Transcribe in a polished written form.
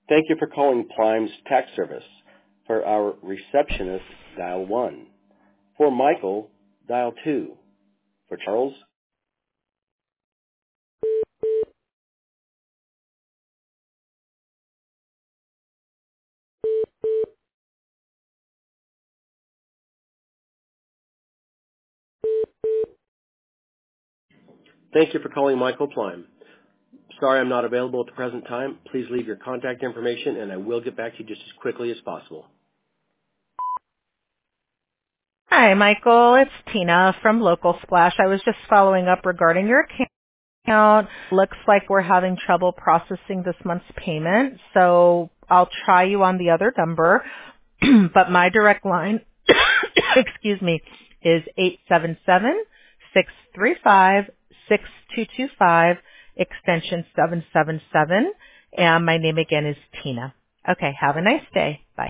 Thank you for calling Plime's Tax Service. For our receptionist, dial 1. For Michael, dial 2. For Charles, thank you for calling Michael Plime. Sorry I'm not available at the present time. Please leave your contact information and I will get back to you just as quickly as possible. Hi, Michael. It's Tina from Local Splash. I was just following up regarding your account. Looks like we're having trouble processing this month's payment, so I'll try you on the other number. But my direct line, excuse me, is 877-635-6225, extension 777, and my name again is Tina. Okay, have a nice day. Bye.